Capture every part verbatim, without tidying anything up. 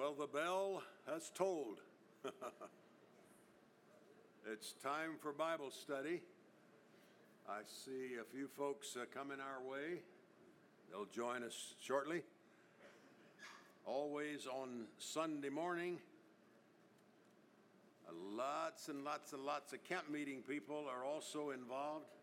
Well, the bell has tolled. It's time for Bible study. I see a few folks uh, coming our way. They'll join us shortly. Always on Sunday morning, uh, lots and lots and lots of camp meeting people are also involved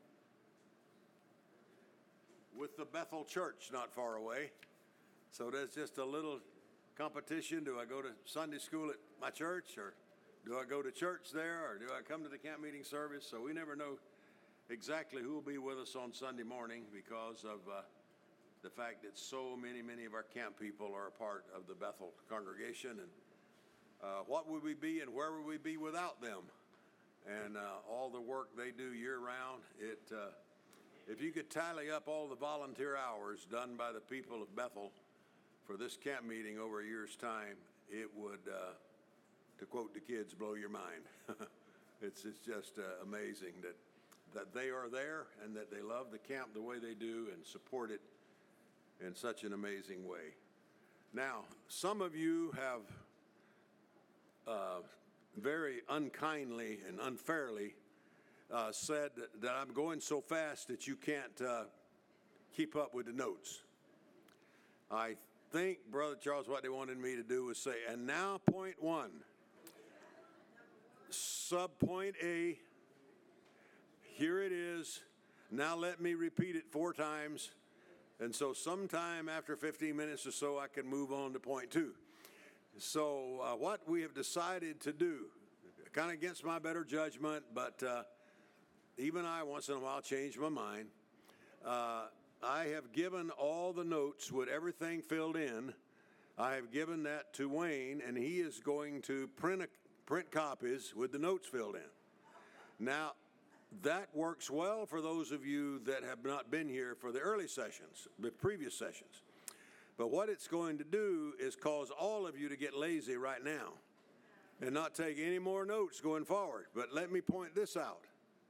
with the Bethel Church not far away. So there's just a little competition. Do I go to Sunday school at my church, or do I go to church there, or do I come to the camp meeting service? So we never know exactly who will be with us on Sunday morning because of uh, the fact that so many, many of our camp people are a part of the Bethel congregation. And uh, what would we be and where would we be without them? And uh, all the work they do year-round. It, uh, if you could tally up all the volunteer hours done by the people of Bethel for this camp meeting over a year's time, it would, uh, to quote the kids, blow your mind. it's, it's just uh, amazing that, that they are there and that they love the camp the way they do and support it in such an amazing way. Now, some of you have uh, very unkindly and unfairly uh, said that, that I'm going so fast that you can't uh, keep up with the notes. I think, Brother Charles, what they wanted me to do was say, and now point one, subpoint A, here it is. Now let me repeat it four times. And so sometime after fifteen minutes or so, I can move on to point two. So uh, what we have decided to do, kind of against my better judgment, but uh, even I once in a while change my mind, uh, I have given all the notes with everything filled in. I have given that to Wayne, and he is going to print a, print copies with the notes filled in. Now, that works well for those of you that have not been here for the early sessions, the previous sessions. But what it's going to do is cause all of you to get lazy right now and not take any more notes going forward. But let me point this out.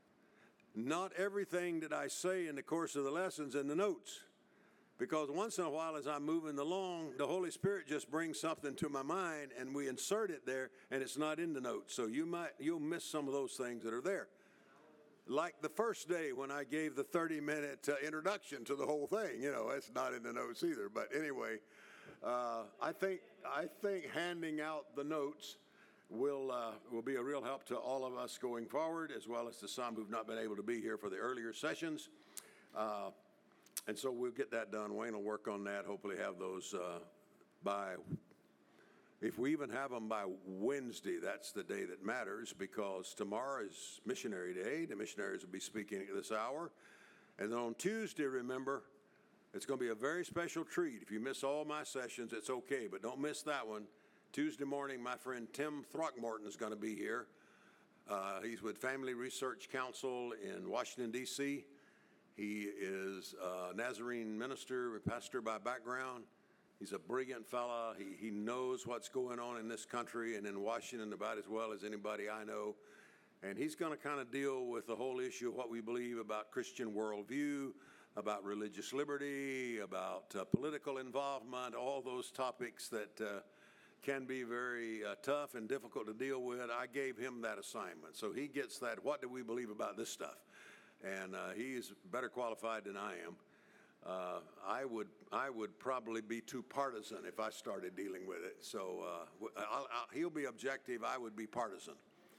Not everything that I say in the course of the lessons in the notes, because once in a while as I'm moving along, the Holy Spirit just brings something to my mind and we insert it there and it's not in the notes. So you might, you'll miss some of those things that are there. Like the first day when I gave the thirty minute uh, introduction to the whole thing, you know, that's not in the notes either. But anyway, uh, I think, I think handing out the notes will uh, will be a real help to all of us going forward, as well as to some who've not been able to be here for the earlier sessions. Uh, and so we'll get that done. Wayne will work on that, hopefully have those uh, by, if we even have them by Wednesday, that's the day that matters, because tomorrow is Missionary Day. The missionaries will be speaking at this hour. And then on Tuesday, remember, it's going to be a very special treat. If you miss all my sessions, it's okay, but don't miss that one. Tuesday morning, my friend Tim Throckmorton is going to be here. Uh, he's with Family Research Council in Washington, D C He is a Nazarene minister, pastor by background. He's a brilliant fella. He, he knows what's going on in this country and in Washington about as well as anybody I know. And he's going to kind of deal with the whole issue of what we believe about Christian worldview, about religious liberty, about uh, political involvement, all those topics that uh, can be very uh, tough and difficult to deal with. I gave him that assignment. So he gets that, what do we believe about this stuff? And uh, he's better qualified than I am. Uh, I would I would probably be too partisan if I started dealing with it. So uh, I'll, I'll, he'll be objective. I would be partisan.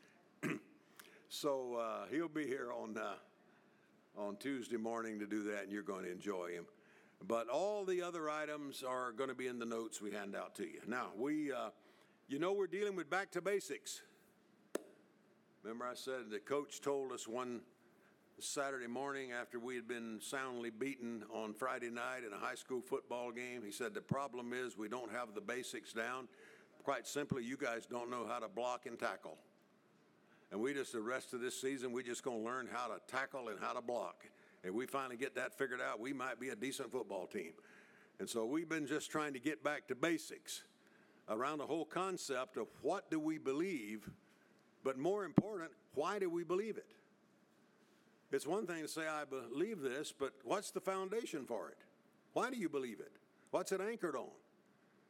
so uh, he'll be here on uh, on Tuesday morning to do that, and you're going to enjoy him. But all the other items are going to be in the notes we hand out to you. Now, we, uh, you know, we're dealing with back to basics. Remember I said the coach told us one Saturday morning after we had been soundly beaten on Friday night in a high school football game, he said the problem is we don't have the basics down. Quite simply, you guys don't know how to block and tackle. And we just, the rest of this season, we're just going to learn how to tackle and how to block. If we finally get that figured out, we might be a decent football team. And so we've been just trying to get back to basics around the whole concept of what do we believe, but more important, why do we believe it? It's one thing to say, I believe this, but what's the foundation for it? Why do you believe it? What's it anchored on?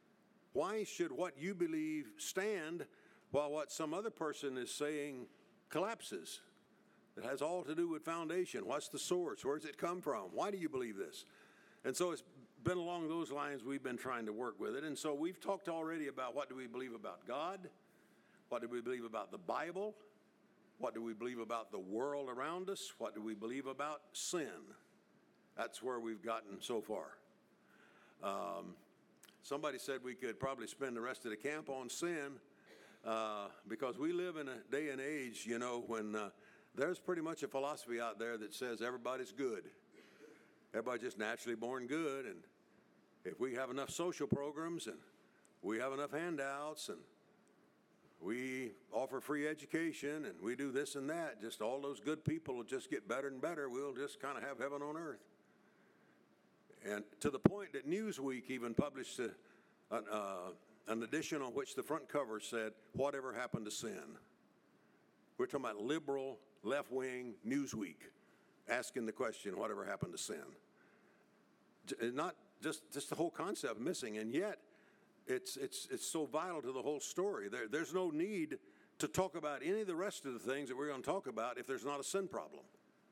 Why should what you believe stand while what some other person is saying collapses? It has all to do with foundation. What's the source? Where does it come from? Why do you believe this? And so it's been along those lines we've been trying to work with it. And so we've talked already about what do we believe about God? What do we believe about the Bible? What do we believe about the world around us? What do we believe about sin? That's where we've gotten so far. Um, somebody said we could probably spend the rest of the camp on sin uh, because we live in a day and age, you know, when uh, there's pretty much a philosophy out there that says everybody's good. Everybody's just naturally born good, and if we have enough social programs and we have enough handouts and we offer free education and we do this and that, just all those good people will just get better and better. We'll just kind of have heaven on earth. And to the point that Newsweek even published a, an, uh, an edition on which the front cover said, "Whatever happened to sin?" We're talking about liberal, left-wing Newsweek asking the question, whatever happened to sin? Not just, just the whole concept missing, and yet it's, it's, it's so vital to the whole story. There, there's no need to talk about any of the rest of the things that we're going to talk about if there's not a sin problem.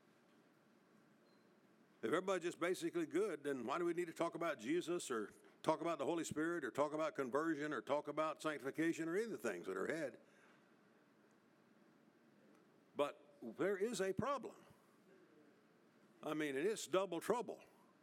If everybody's just basically good, then why do we need to talk about Jesus or talk about the Holy Spirit or talk about conversion or talk about sanctification or any of the things that are ahead? But there is a problem. I mean, and it's double trouble.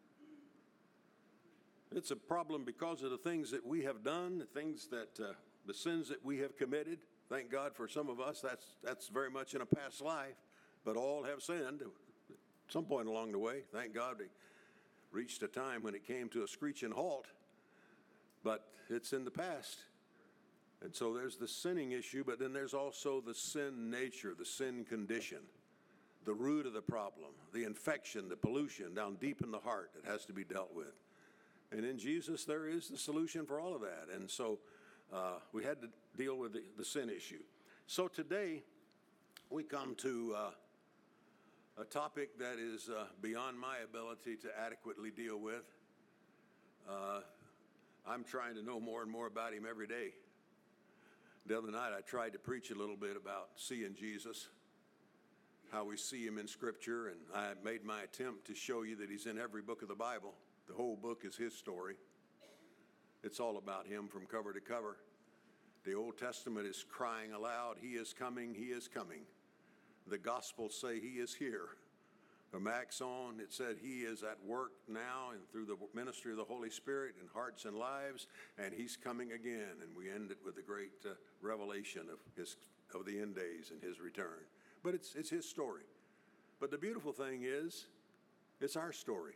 It's a problem because of the things that we have done, the things that, uh, the sins that we have committed. Thank God for some of us, that's, that's very much in a past life, but all have sinned at some point along the way. Thank God we reached a time when it came to a screeching halt, but it's in the past. And so there's the sinning issue, but then there's also the sin nature, the sin condition. The root of the problem, the infection, the pollution down deep in the heart that has to be dealt with. And in Jesus, there is the solution for all of that. And so uh, we had to deal with the, the sin issue. So today, we come to uh, a topic that is uh, beyond my ability to adequately deal with. Uh, I'm trying to know more and more about him every day. The other night, I tried to preach a little bit about seeing Jesus, how we see him in Scripture, and I made my attempt to show you that he's in every book of the Bible. The whole book is his story. It's all about him from cover to cover. The Old Testament is crying aloud, "He is coming, he is coming." The Gospels say he is here. From Acts on, it said he is at work now and through the ministry of the Holy Spirit in hearts and lives, and he's coming again. And we end it with the great uh, revelation of his of the end days and his return. But it's it's his story. But the beautiful thing is, it's our story.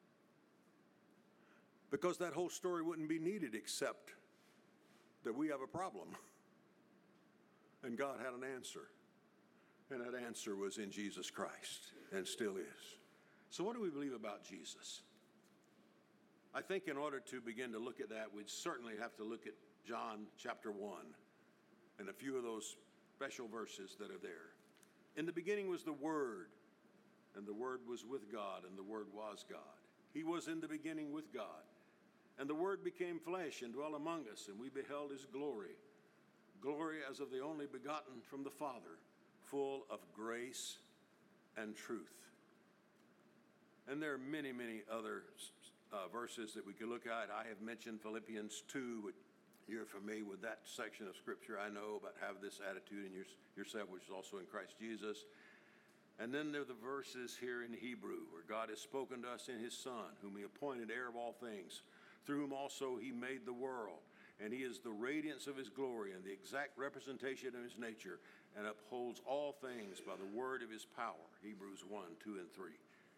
Because that whole story wouldn't be needed except that we have a problem. And God had an answer. And that answer was in Jesus Christ, and still is. So what do we believe about Jesus? I think in order to begin to look at that, we'd certainly have to look at John chapter one and a few of those special verses that are there. In the beginning was the Word, and the Word was with God, and the Word was God. He was in the beginning with God. And the Word became flesh and dwelt among us, and we beheld his glory. Glory as of the only begotten from the Father, full of grace and truth. And there are many, many other uh, verses that we could look at. I have mentioned Philippians two, which you're familiar with that section of Scripture, I know, about have this attitude in your, yourself, which is also in Christ Jesus. And then there are the verses here in Hebrew, where God has spoken to us in his Son, whom he appointed heir of all things, through whom also he made the world. And he is the radiance of his glory and the exact representation of his nature, and upholds all things by the word of his power. Hebrews one, two, and three.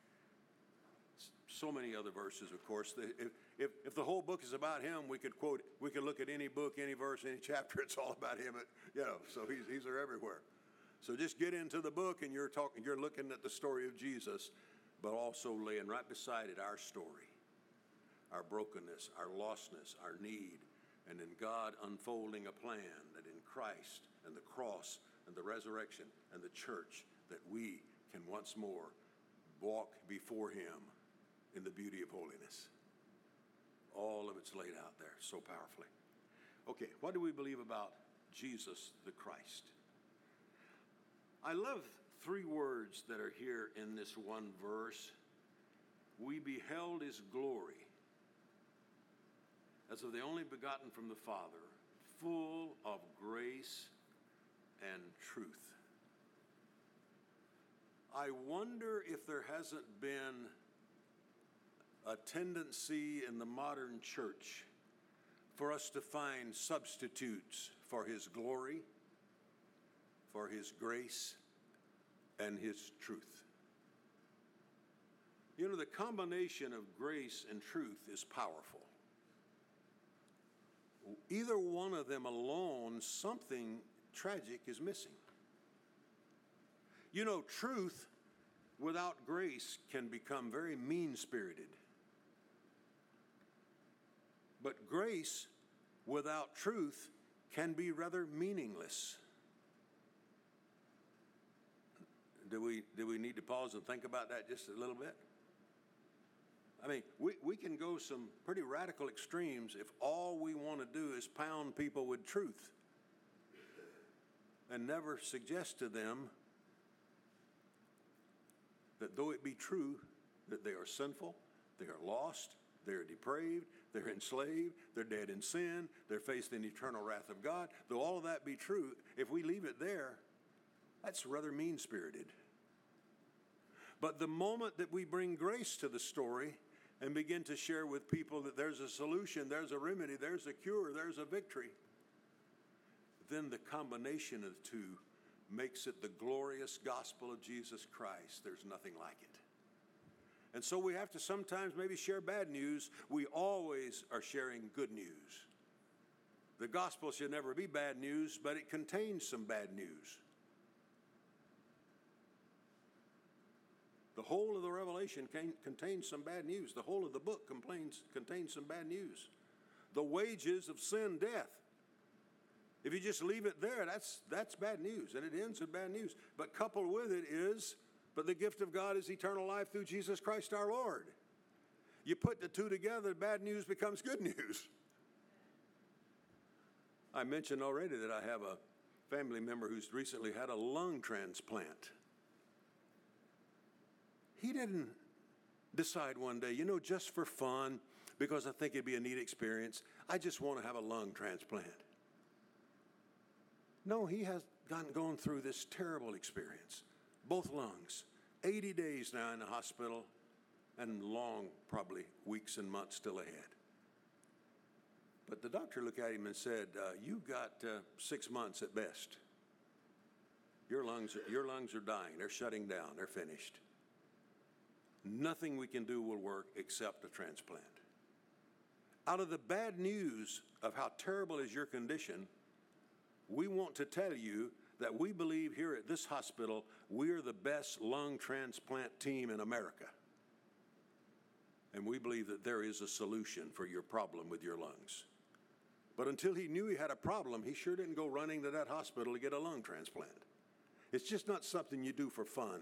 So many other verses, of course. If, if, if the whole book is about him, we could quote, we could look at any book, any verse, any chapter. It's all about him. You know, so he's, he's there everywhere. So just get into the book, and you're talking, you're looking at the story of Jesus, but also laying right beside it our story, our brokenness, our lostness, our need, and in God unfolding a plan that in Christ and the cross and the resurrection and the church, that we can once more walk before him in the beauty of holiness. All of it's laid out there so powerfully. Okay, what do we believe about Jesus the Christ? I love three words that are here in this one verse. We beheld his glory as of the only begotten from the Father, full of grace and truth. I wonder if there hasn't been a tendency in the modern church for us to find substitutes for his glory, for his grace, and his truth. You know, the combination of grace and truth is powerful. Either one of them alone, something tragic is missing. You know, truth without grace can become very mean-spirited. But grace without truth can be rather meaningless. Do we, do we need to pause and think about that just a little bit? I mean, we, we can go some pretty radical extremes if all we want to do is pound people with truth and never suggest to them that though it be true that they are sinful, they are lost, they are depraved, they're enslaved, they're dead in sin, they're facing the eternal wrath of God, though all of that be true, if we leave it there, that's rather mean-spirited. But the moment that we bring grace to the story and begin to share with people that there's a solution, there's a remedy, there's a cure, there's a victory, then the combination of the two makes it the glorious gospel of Jesus Christ. There's nothing like it. And so we have to sometimes maybe share bad news. We always are sharing good news. The gospel should never be bad news, but it contains some bad news. The whole of the Revelation can, contains some bad news. The whole of the book complains, contains some bad news. The wages of sin, death. If you just leave it there, that's, that's bad news, and it ends with bad news. But coupled with it is, but the gift of God is eternal life through Jesus Christ our Lord. You put the two together, bad news becomes good news. I mentioned already that I have a family member who's recently had a lung transplant. He didn't decide one day, you know, just for fun, because I think it'd be a neat experience, I just want to have a lung transplant. No, he has gone, gone through this terrible experience. Both lungs, eighty days now in the hospital, and long, probably weeks and months still ahead. But the doctor looked at him and said, uh, you've got uh, six months at best. Your lungs, are, your lungs are dying. They're shutting down. They're finished. Nothing we can do will work except a transplant. Out of the bad news of how terrible is your condition, we want to tell you that we believe here at this hospital, we're the best lung transplant team in America. And we believe that there is a solution for your problem with your lungs. But until he knew he had a problem, he sure didn't go running to that hospital to get a lung transplant. It's just not something you do for fun.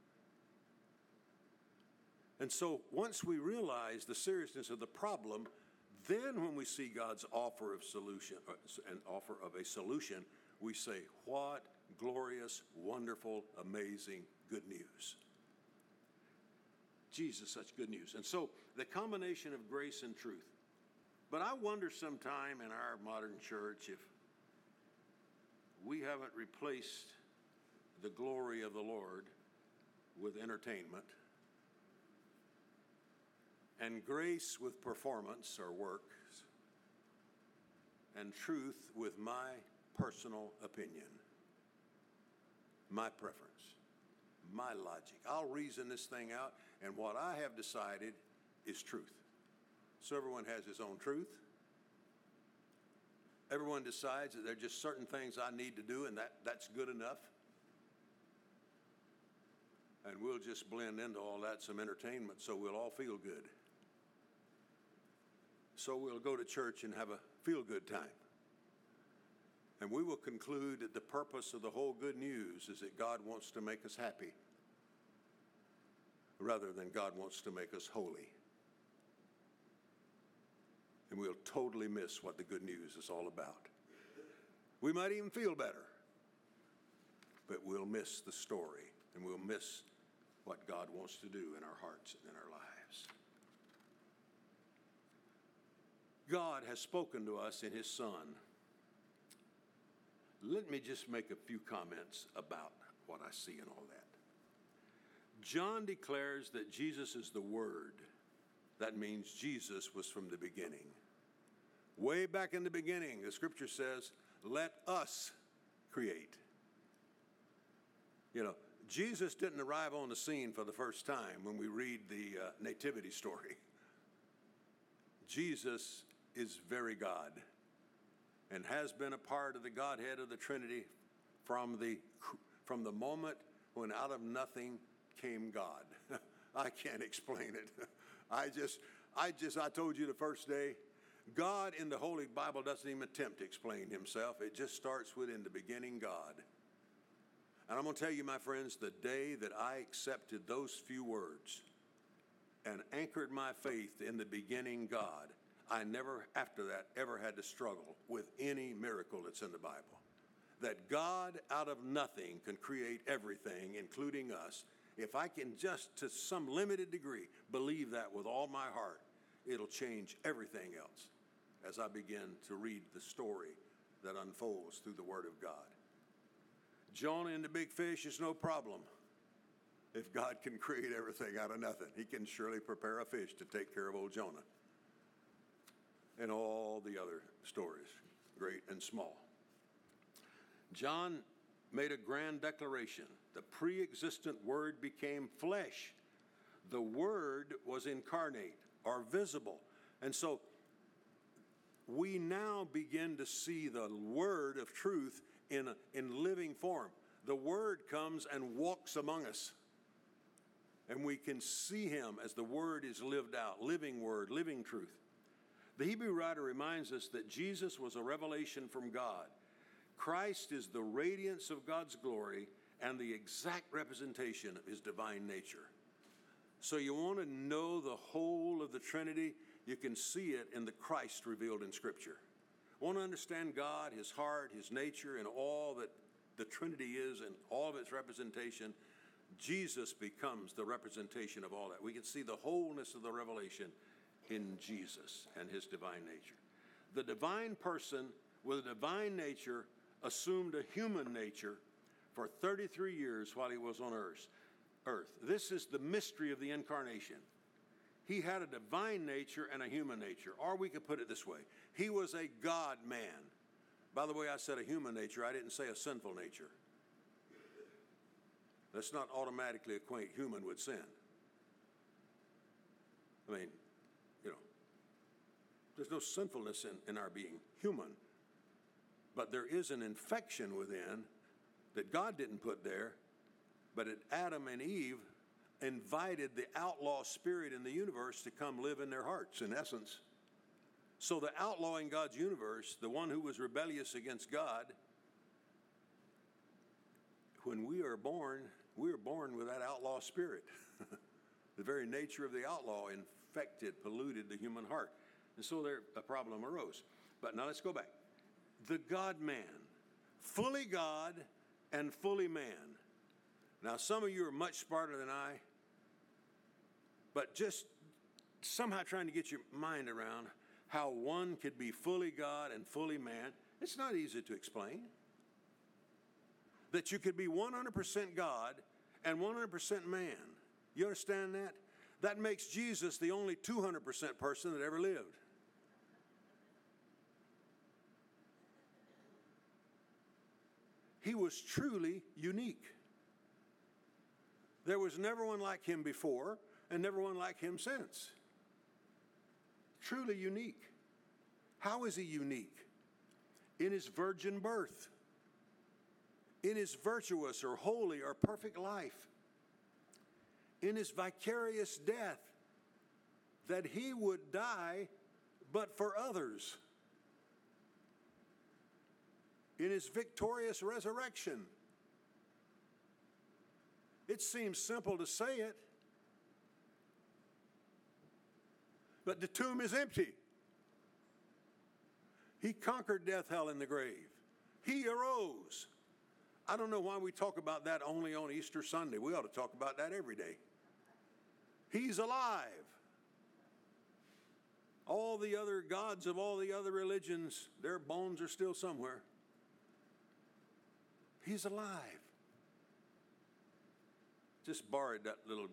And so once we realize the seriousness of the problem, then when we see God's offer of solution, an offer of a solution, we say, what glorious, wonderful, amazing good news. Jesus, such good news. And so the combination of grace and truth. But I wonder sometime in our modern church if we haven't replaced the glory of the Lord with entertainment, and grace with performance or works, and truth with my personal opinion, my preference, my logic. I'll reason this thing out, and what I have decided is truth. So everyone has his own truth. Everyone decides that there are just certain things I need to do, and that, that's good enough. And we'll just blend into all that, some entertainment, so we'll all feel good. So we'll go to church and have a feel-good time. And we will conclude that the purpose of the whole good news is that God wants to make us happy rather than God wants to make us holy. and we'll totally miss what the good news is all about. We might even feel better, but we'll miss the story, and we'll miss what God wants to do in our hearts and in our lives. God has spoken to us in his Son. Let me just make a few comments about what I see in all that. John declares that Jesus is the Word. That means Jesus was from the beginning. Way back in the beginning, the scripture says, let us create. You know, Jesus didn't arrive on the scene for the first time when we read the uh, nativity story. Jesus is very God and has been a part of the Godhead of the Trinity from the, from the moment when out of nothing came God. I can't explain it. I just, I just, I told you the first day, God in the Holy Bible doesn't even attempt to explain himself. It just starts with, in the beginning, God. And I'm going to tell you, my friends, the day that I accepted those few words and anchored my faith in the beginning God, I never, after that, ever had to struggle with any miracle that's in the Bible. That God out of nothing can create everything, including us. If I can just, to some limited degree, believe that with all my heart, it'll change everything else as I begin to read the story that unfolds through the Word of God. Jonah and the big fish is no problem. If God can create everything out of nothing, he can surely prepare a fish to take care of old Jonah. And all the other stories, great and small. John made a grand declaration. The pre-existent Word became flesh. The Word was incarnate or visible. And so we now begin to see the Word of truth in, a, in living form. The Word comes and walks among us. And we can see him as the Word is lived out, living Word, living truth. The Hebrew writer reminds us that Jesus was a revelation from God. Christ is the radiance of God's glory and the exact representation of his divine nature. So you want to know the whole of the Trinity, you can see it in the Christ revealed in Scripture. Want to understand God, his heart, his nature, and all that the Trinity is and all of its representation, Jesus becomes the representation of all that. We can see the wholeness of the revelation in Jesus and his divine nature. The divine person with a divine nature assumed a human nature for thirty-three years while he was on earth. Earth. This is the mystery of the incarnation. He had a divine nature and a human nature, or we could put it this way. He was a God man. By the way, I said a human nature. I didn't say a sinful nature. Let's not automatically equate human with sin. I mean, you know, there's no sinfulness in, in our being human. But there is an infection within that God didn't put there, but it, Adam and Eve invited the outlaw spirit in the universe to come live in their hearts, in essence. So the outlaw in God's universe, the one who was rebellious against God, when we are born, we are born with that outlaw spirit. The very nature of the outlaw infected, polluted the human heart. And so there a problem arose. But now let's go back. The God-man, fully God and fully man. Now some of you are much smarter than I, but just somehow trying to get your mind around how one could be fully God and fully man. It's not easy to explain. That you could be one hundred percent God and one hundred percent man. You understand that? That makes Jesus the only two hundred percent person that ever lived. He was truly unique. There was never one like him before and never one like him since. Truly unique. How is he unique? In his virgin birth. In his virtuous or holy or perfect life. In his vicarious death, that he would die but for others. In his victorious resurrection. It seems simple to say it, but the tomb is empty. He conquered death, hell, and the grave. He arose. I don't know why we talk about that only on Easter Sunday. We ought to talk about that every day. He's alive. All the other gods of all the other religions, their bones are still somewhere. He's alive. Just borrowed that little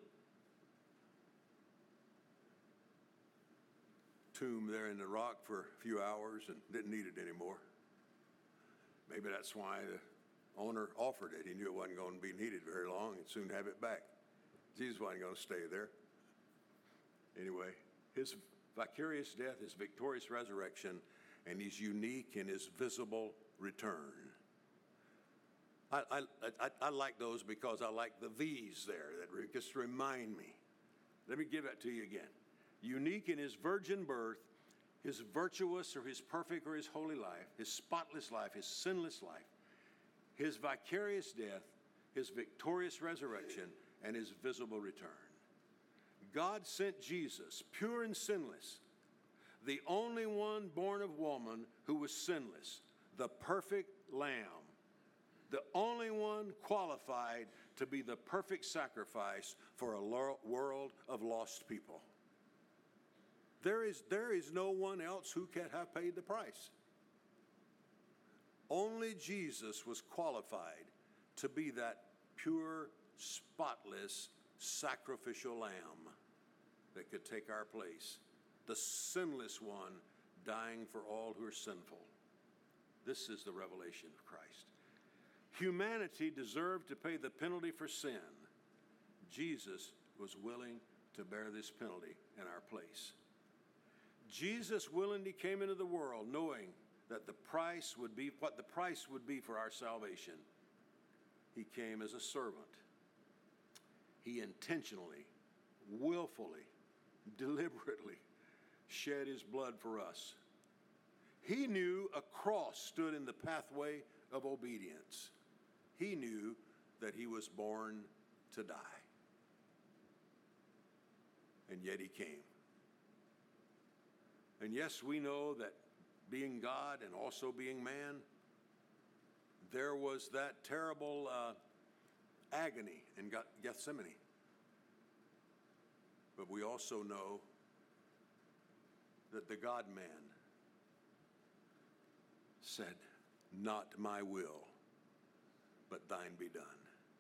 tomb there in the rock for a few hours and didn't need it anymore. Maybe that's why the owner offered it. He knew it wasn't going to be needed very long and soon have it back. Jesus wasn't going to stay there. Anyway, his vicarious death, his victorious resurrection, and he's unique in his visible return. I, I, I, I like those because I like the V's there that just remind me. Let me give that to you again. Unique in his virgin birth, his virtuous or his perfect or his holy life, his spotless life, his sinless life, his vicarious death, his victorious resurrection, and his visible return. God sent Jesus, pure and sinless, the only one born of woman who was sinless, the perfect Lamb, the only one qualified to be the perfect sacrifice for a world of lost people. There is, there is no one else who can have paid the price. Only Jesus was qualified to be that pure, spotless, sacrificial lamb that could take our place, the sinless one dying for all who are sinful. This is the revelation of Christ. Humanity deserved to pay the penalty for sin. Jesus was willing to bear this penalty in our place. Jesus willingly came into the world knowing that the price would be what the price would be for our salvation. He came as a servant. He intentionally, willfully, deliberately shed his blood for us. He knew a cross stood in the pathway of obedience. He knew that he was born to die. And yet he came. And yes, we know that being God and also being man, there was that terrible uh, agony in Gethsemane. But we also know that the God-man said, "Not my will, but thine be done,"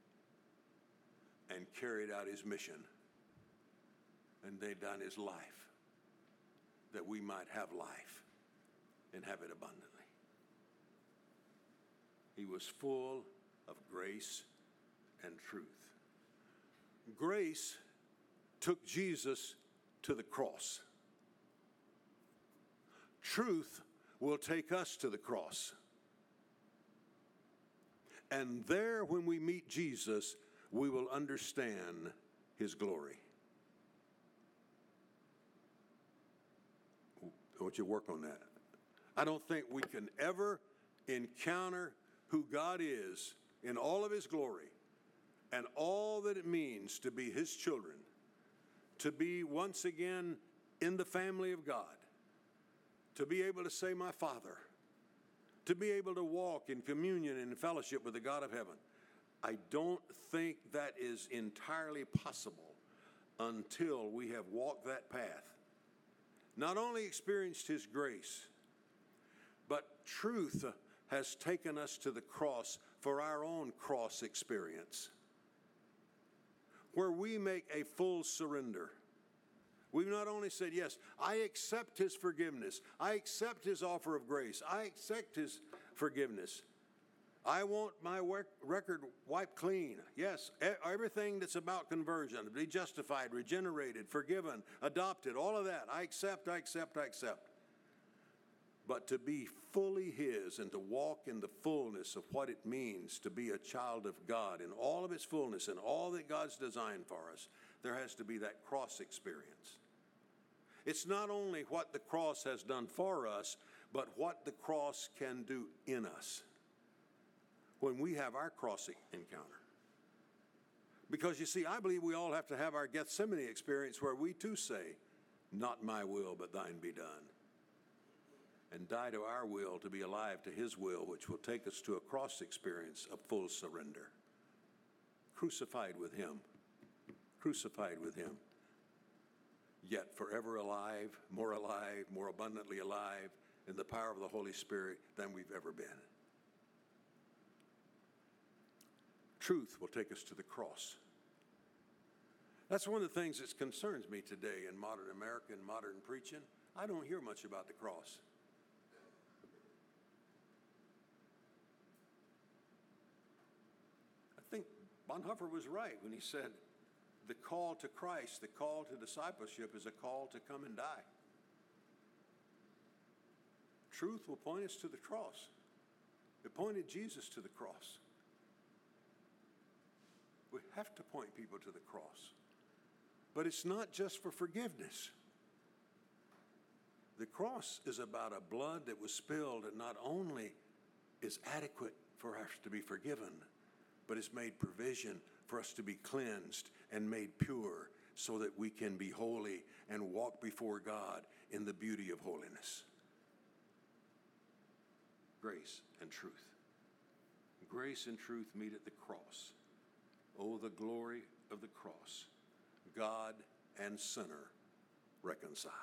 and carried out his mission and laid down his life that we might have life and have it abundantly. He was full of grace and truth. Grace took Jesus to the cross. Truth will take us to the cross. And there, when we meet Jesus, we will understand his glory. I want you to work on that. I don't think we can ever encounter who God is in all of his glory and all that it means to be his children, to be once again in the family of God, to be able to say, "My Father," to be able to walk in communion and fellowship with the God of heaven. I don't think that is entirely possible until we have walked that path. Not only experienced his grace, but truth has taken us to the cross for our own cross experience, where we make a full surrender. We've not only said, yes, I accept his forgiveness. I accept his offer of grace. I accept his forgiveness. I want my record wiped clean. Yes, everything that's about conversion, to be justified, regenerated, forgiven, adopted, all of that. I accept, I accept, I accept. But to be fully his and to walk in the fullness of what it means to be a child of God in all of its fullness and all that God's designed for us, there has to be that cross experience. It's not only what the cross has done for us, but what the cross can do in us when we have our cross encounter. Because you see, I believe we all have to have our Gethsemane experience where we too say, "Not my will, but thine be done." and die to our will to be alive to his will, which will take us to a cross experience of full surrender. Crucified with him, crucified with him, yet forever alive, more alive, more abundantly alive in the power of the Holy Spirit than we've ever been. Truth will take us to the cross. That's one of the things that concerns me today in modern America and modern preaching. I don't hear much about the cross. I think Bonhoeffer was right when he said the call to Christ, the call to discipleship is a call to come and die. Truth will point us to the cross. It pointed Jesus to the cross. We have to point people to the cross. But it's not just for forgiveness. The cross is about a blood that was spilled and not only is adequate for us to be forgiven, but it's made provision for us to be cleansed and made pure so that we can be holy and walk before God in the beauty of holiness. Grace and truth. Grace and truth meet at the cross. Oh, the glory of the cross. God and sinner reconciled.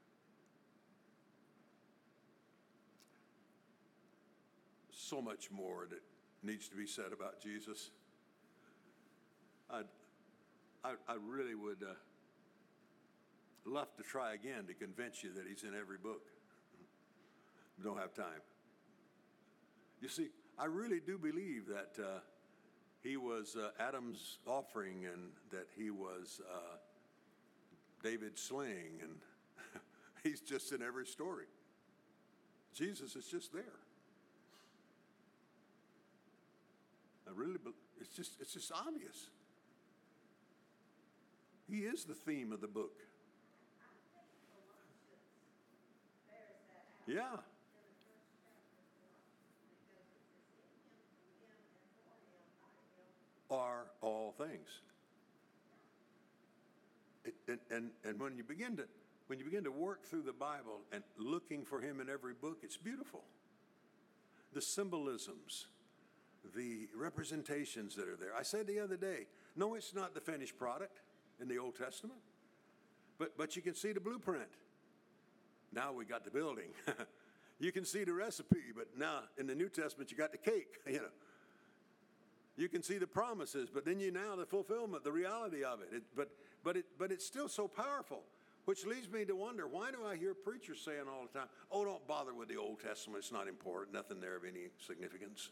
So much more that needs to be said about Jesus. I'd, I, I really would uh, love to try again to convince you that he's in every book. Don't have time. You see, I really do believe that uh, he was uh, Adam's offering and that he was uh, David's sling, and he's just in every story. Jesus is just there. I really, it's just, it's just obvious. He is the theme of the book. Yeah. Are all things. It, and, and, and when you begin to when you begin to work through the Bible and looking for him in every book, it's beautiful. The symbolisms, the representations that are there. I said the other day, no, it's not the finished product in the Old Testament, but but you can see the blueprint. Now we got the building. You can see the recipe, but now in the New Testament you got the cake, you know. You can see the promises, but then you now the fulfillment, the reality of it. it but but it but it's still so powerful, which leads me to wonder, why do I hear preachers saying all the time, "Oh, don't bother with the Old Testament; it's not important, nothing there of any significance."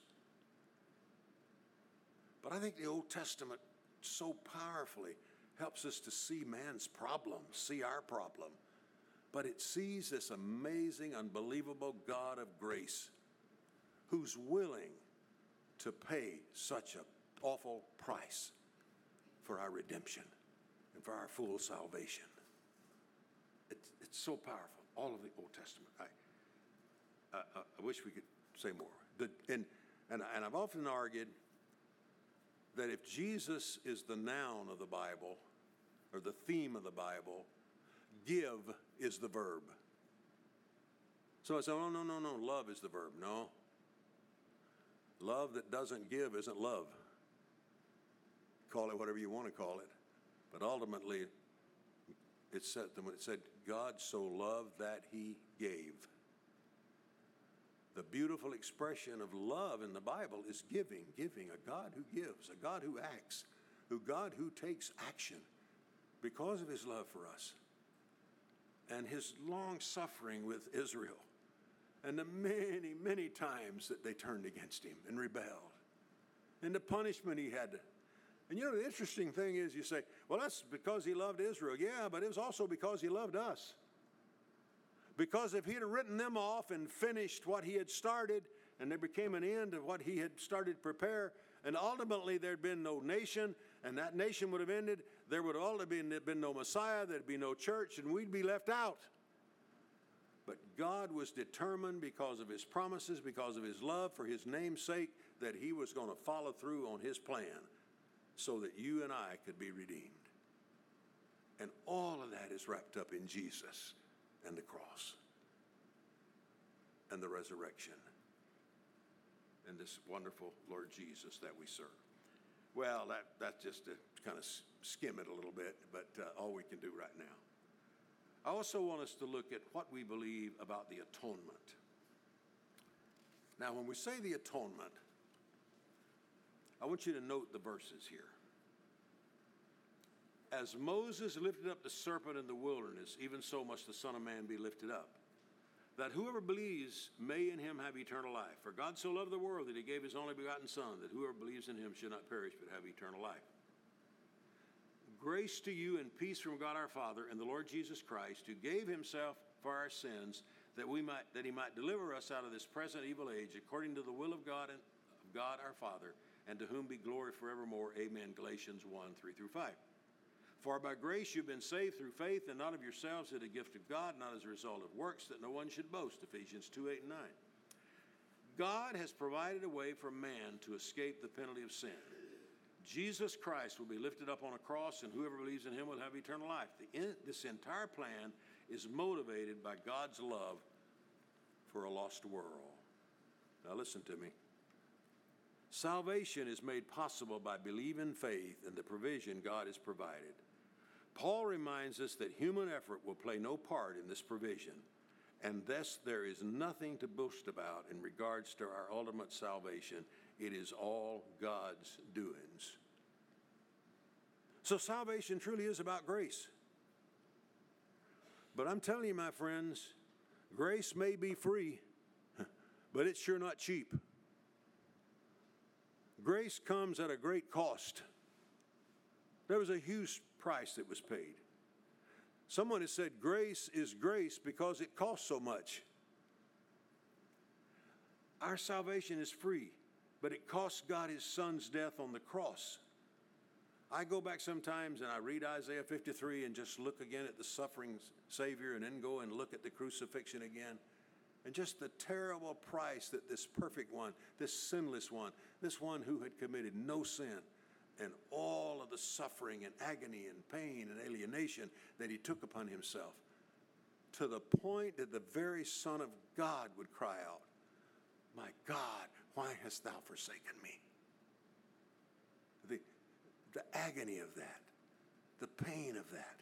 But I think the Old Testament so powerfully helps us to see man's problem, see our problem. But it sees this amazing, unbelievable God of grace who's willing to pay such an awful price for our redemption and for our full salvation. It's, it's so powerful, all of the Old Testament. I, I, I wish we could say more. The, and, and, and I've often argued that if Jesus is the noun of the Bible, or the theme of the Bible, give is the verb. So I say, oh, no, no, no, love is the verb. No. Love that doesn't give isn't love. Call it whatever you want to call it. But ultimately, it said, when it said, God so loved that he gave. The beautiful expression of love in the Bible is giving, giving, a God who gives, a God who acts, a God who takes action because of his love for us and his long suffering with Israel and the many, many times that they turned against him and rebelled and the punishment he had to. And you know, the interesting thing is you say, well, that's because he loved Israel. Yeah, but it was also because he loved us. Because if he'd have written them off and finished what he had started, and there became an end of what he had started to prepare, and ultimately there'd been no nation, and that nation would have ended, there would have ultimately been, been no Messiah, there'd be no church, and we'd be left out. But God was determined because of his promises, because of his love, for his name's sake, that he was going to follow through on his plan so that you and I could be redeemed. And all of that is wrapped up in Jesus and the cross. and the resurrection. And this wonderful Lord Jesus that we serve. Well, that, that's just to kind of skim it a little bit, but uh, all we can do right now. I also want us to look at what we believe about the atonement. Now, when we say the atonement, I want you to note the verses here. As Moses lifted up the serpent in the wilderness, even so must the Son of Man be lifted up, that whoever believes may in him have eternal life. For God so loved the world that he gave his only begotten Son, that whoever believes in him should not perish but have eternal life. Grace to you and peace from God our Father and the Lord Jesus Christ, who gave himself for our sins, that we might that he might deliver us out of this present evil age, according to the will of God and of God our Father, and to whom be glory forevermore. Amen. Galatians one, three through five. For by grace you've been saved through faith, and not of yourselves, it is a gift of God, not as a result of works, that no one should boast. Ephesians two, eight and nine. God has provided a way for man to escape the penalty of sin. Jesus Christ will be lifted up on a cross, and whoever believes in him will have eternal life. The, in, this entire plan is motivated by God's love for a lost world. Now listen to me. Salvation is made possible by believing faith in the provision God has provided. Paul reminds us that human effort will play no part in this provision, and thus there is nothing to boast about in regards to our ultimate salvation. It is all God's doings. So salvation truly is about grace. But I'm telling you, my friends, grace may be free, but it's sure not cheap. Grace comes at a great cost. There was a huge price that was paid. Someone has said grace is grace because it costs so much. Our salvation is free, but it cost God his Son's death on the cross. I go back sometimes and I read Isaiah fifty-three and just look again at the suffering Savior, and then go and look at the crucifixion again. And just the terrible price that this perfect one, this sinless one, this one who had committed no sin, and all of the suffering and agony and pain and alienation that he took upon himself, to the point that the very Son of God would cry out, "My God, why hast thou forsaken me?" The, the agony of that, the pain of that.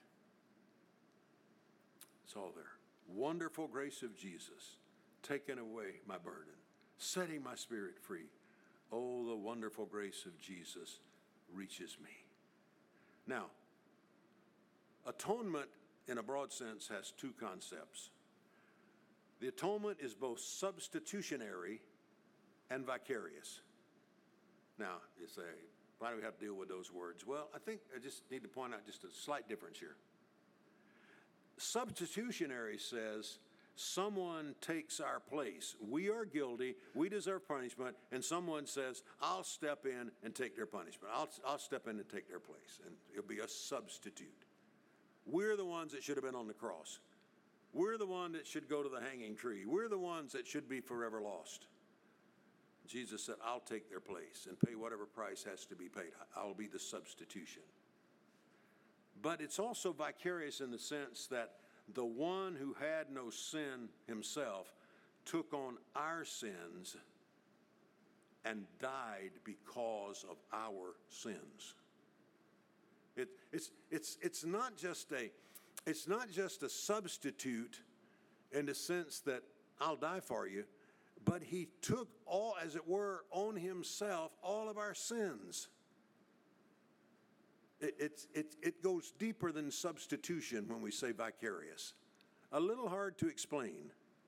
It's all there. Wonderful grace of Jesus, taking away my burden, setting my spirit free. Oh, the wonderful grace of Jesus reaches me. Now, atonement in a broad sense has two concepts. The atonement is both substitutionary and vicarious. Now, you say, why do we have to deal with those words? Well, I think I just need to point out just a slight difference here. Substitutionary says someone takes our place. We are guilty, we deserve punishment, and someone says, I'll step in and take their punishment. I'll, I'll step in and take their place, and it'll be a substitute. We're the ones that should have been on the cross. We're the one that should go to the hanging tree. We're the ones that should be forever lost. Jesus said, I'll take their place and pay whatever price has to be paid. I'll be the substitution. But it's also vicarious in the sense that the one who had no sin himself took on our sins and died because of our sins. It, it's, it's, it's not just a, it's not just a substitute in the sense that I'll die for you, but he took all, as it were, on himself all of our sins. It, it, it, it goes deeper than substitution when we say vicarious. A little hard to explain,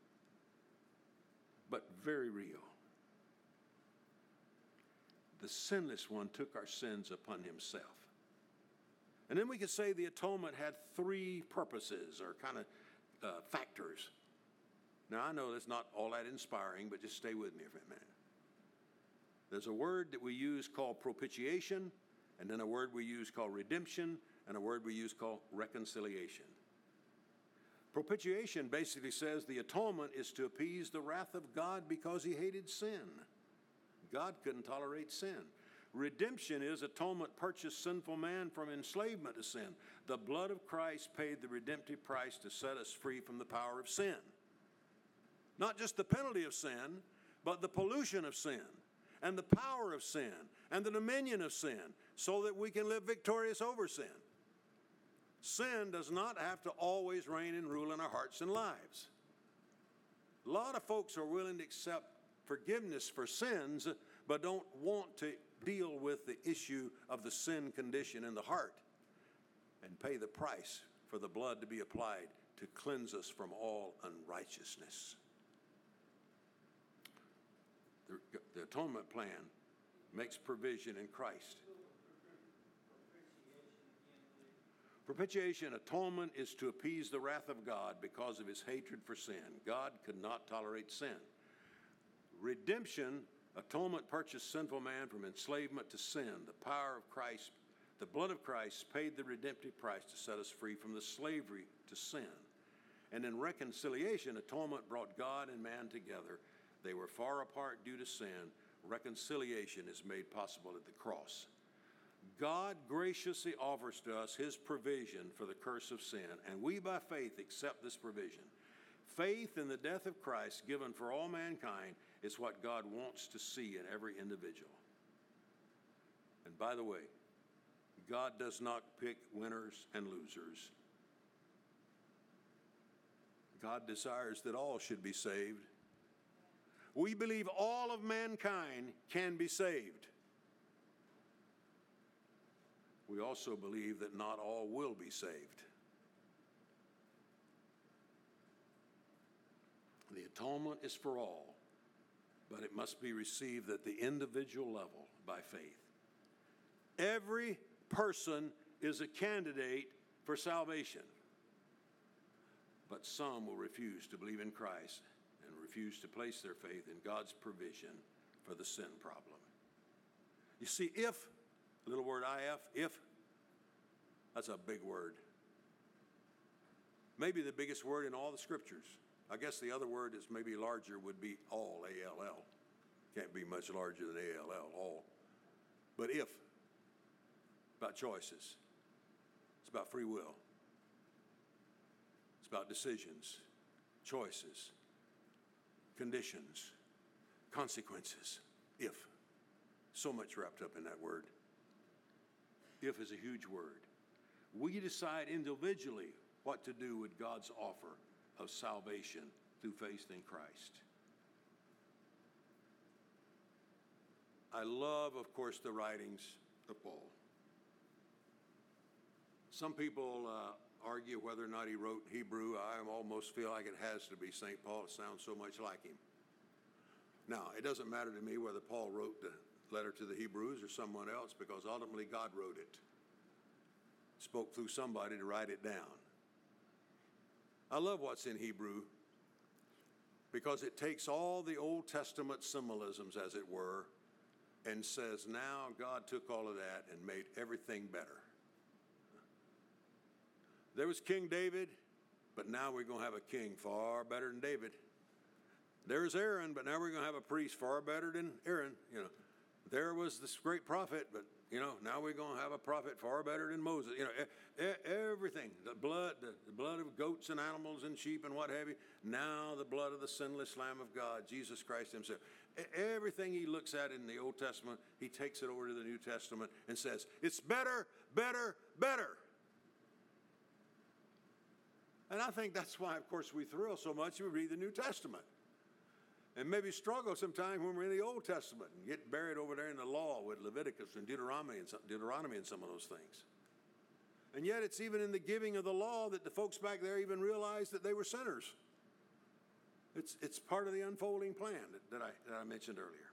but very real. The sinless one took our sins upon himself. And then we could say the atonement had three purposes or kind of uh, factors. Now, I know that's not all that inspiring, but just stay with me for a minute. There's a word that we use called propitiation, and then a word we use called redemption, and a word we use called reconciliation. Propitiation basically says the atonement is to appease the wrath of God because he hated sin. God couldn't tolerate sin. Redemption is atonement purchased sinful man from enslavement to sin. The blood of Christ paid the redemptive price to set us free from the power of sin. Not just the penalty of sin, but the pollution of sin, and the power of sin, and the dominion of sin, so that we can live victorious over sin. Sin does not have to always reign and rule in our hearts and lives. A lot of folks are willing to accept forgiveness for sins, but don't want to deal with the issue of the sin condition in the heart and pay the price for the blood to be applied to cleanse us from all unrighteousness. The, the atonement plan makes provision in Christ. Propitiation, atonement, is to appease the wrath of God because of his hatred for sin. God could not tolerate sin. Redemption, atonement, purchased sinful man from enslavement to sin. The power of Christ, the blood of Christ paid the redemptive price to set us free from the slavery to sin. And in reconciliation, atonement brought God and man together. They were far apart due to sin. Reconciliation is made possible at the cross. God graciously offers to us his provision for the curse of sin, and we by faith accept this provision. Faith in the death of Christ given for all mankind is what God wants to see in every individual. And by the way, God does not pick winners and losers. God desires that all should be saved. We believe all of mankind can be saved. We also believe that not all will be saved. The atonement is for all, but it must be received at the individual level by faith. Every person is a candidate for salvation, but some will refuse to believe in Christ and refuse to place their faith in God's provision for the sin problem. You see, if, little word I F, if, that's a big word. Maybe the biggest word in all the scriptures. I guess the other word is maybe larger would be all, A L L. Can't be much larger than A L L, all. But if, about choices. It's about free will. It's about decisions, choices, conditions, consequences. If. So much wrapped up in that word. If is a huge word. We decide individually what to do with God's offer of salvation through faith in Christ. I love, of course, the writings of Paul. Some people uh, argue whether or not he wrote Hebrew. I almost feel like it has to be Saint Paul. It sounds so much like him. Now, it doesn't matter to me whether Paul wrote the letter to the Hebrews or someone else, because ultimately God wrote it. Spoke through somebody to write it down. I love what's in Hebrew because it takes all the Old Testament symbolisms, as it were, and says, now God took all of that and made everything better. There was King David, but now we're going to have a king far better than David. There's Aaron, but now we're going to have a priest far better than Aaron. You know, there was this great prophet, but you know, now we're going to have a prophet far better than Moses. You know, e- e- everything, the blood, the, the blood of goats and animals and sheep and what have you. Now the blood of the sinless Lamb of God, Jesus Christ himself. E- everything he looks at in the Old Testament, he takes it over to the New Testament and says, it's better, better, better. And I think that's why, of course, we thrill so much when we read the New Testament. And maybe struggle sometime when we're in the Old Testament and get buried over there in the law with Leviticus and Deuteronomy and some, Deuteronomy and some of those things. And yet it's even in the giving of the law that the folks back there even realized that they were sinners. It's, it's part of the unfolding plan that, that, I, that I mentioned earlier.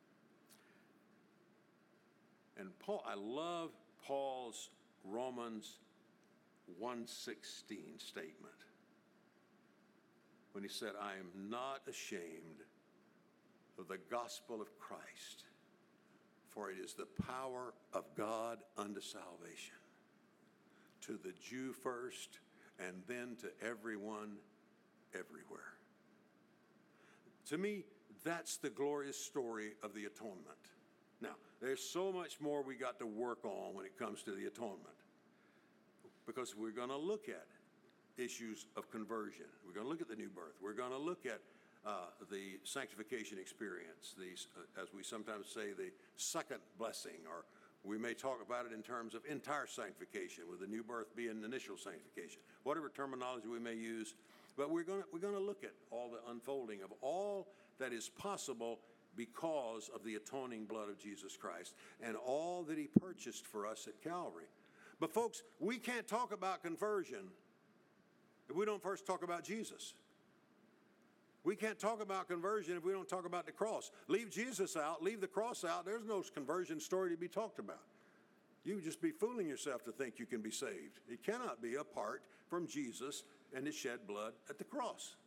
And Paul, I love Paul's Romans one sixteen statement when he said, I am not ashamed of the gospel of Christ, for it is the power of God unto salvation, to the Jew first, and then to everyone everywhere. To me, that's the glorious story of the atonement. Now, there's so much more we got to work on when it comes to the atonement, because we're going to look at issues of conversion. We're going to look at the new birth. We're going to look at uh, the sanctification experience, the, uh, as we sometimes say, the second blessing, or we may talk about it in terms of entire sanctification, with the new birth being initial sanctification, whatever terminology we may use. But we're going we're going to look at all the unfolding of all that is possible because of the atoning blood of Jesus Christ and all that he purchased for us at Calvary. But folks, we can't talk about conversion if we don't first talk about Jesus. We can't talk about conversion if we don't talk about the cross. Leave Jesus out, leave the cross out, there's no conversion story to be talked about. You would just be fooling yourself to think you can be saved. It cannot be apart from Jesus and his shed blood at the cross.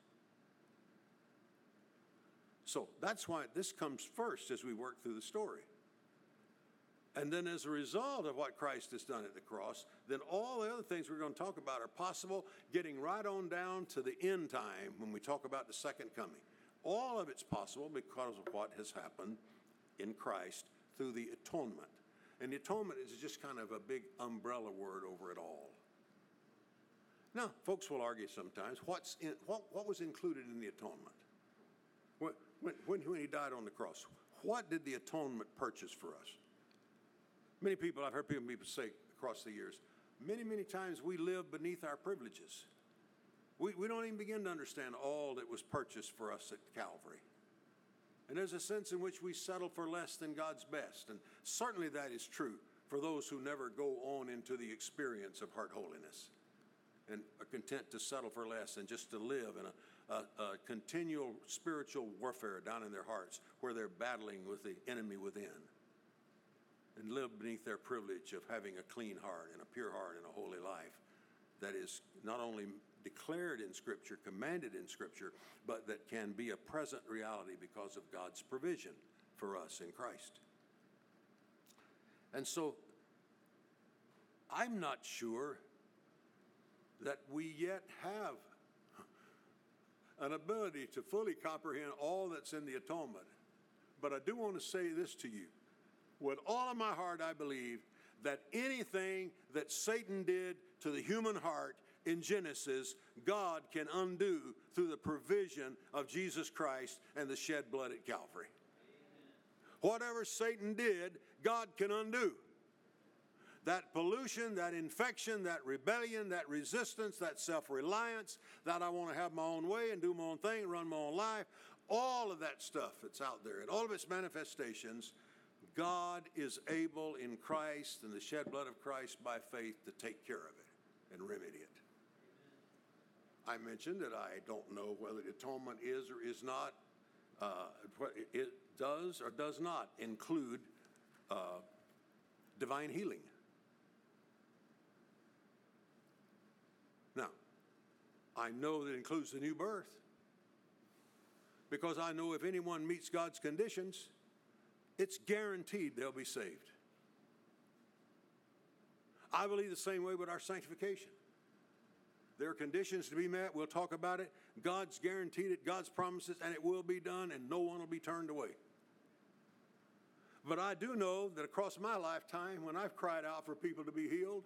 So that's why this comes first as we work through the story. And then as a result of what Christ has done at the cross, then all the other things we're going to talk about are possible, getting right on down to the end time when we talk about the second coming. All of it's possible because of what has happened in Christ through the atonement. And the atonement is just kind of a big umbrella word over it all. Now, folks will argue sometimes, what's in, what, what was included in the atonement? When, when, when he died on the cross, what did the atonement purchase for us? Many people, I've heard people, people say across the years, many, many times we live beneath our privileges. We, we don't even begin to understand all that was purchased for us at Calvary. And there's a sense in which we settle for less than God's best. And certainly that is true for those who never go on into the experience of heart holiness and are content to settle for less and just to live in a, a, a continual spiritual warfare down in their hearts where they're battling with the enemy within, and live beneath their privilege of having a clean heart and a pure heart and a holy life that is not only declared in Scripture, commanded in Scripture, but that can be a present reality because of God's provision for us in Christ. And so I'm not sure that we yet have an ability to fully comprehend all that's in the atonement. But I do want to say this to you. With all of my heart, I believe that anything that Satan did to the human heart in Genesis, God can undo through the provision of Jesus Christ and the shed blood at Calvary. Whatever Satan did, God can undo. That pollution, that infection, that rebellion, that resistance, that self-reliance, that I want to have my own way and do my own thing, run my own life, all of that stuff that's out there and all of its manifestations, God is able in Christ and the shed blood of Christ by faith to take care of it and remedy it. I mentioned that I don't know whether the atonement is or is not, uh, it does or does not include uh, divine healing. Now, I know that it includes the new birth because I know if anyone meets God's conditions, it's guaranteed they'll be saved. I believe the same way with our sanctification. There are conditions to be met. We'll talk about it. God's guaranteed it. God's promises, and it will be done, and no one will be turned away. But I do know that across my lifetime, when I've cried out for people to be healed,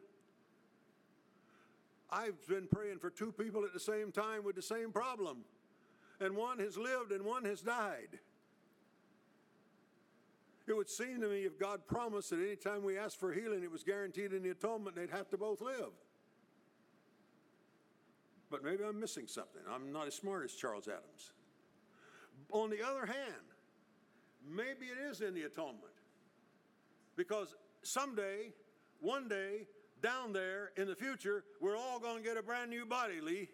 I've been praying for two people at the same time with the same problem. And one has lived and one has died. It would seem to me if God promised that any time we asked for healing, it was guaranteed in the atonement, they'd have to both live. But maybe I'm missing something. I'm not as smart as Charles Adams. On the other hand, maybe it is in the atonement. Because someday, one day, down there in the future, we're all going to get a brand new body, Lee.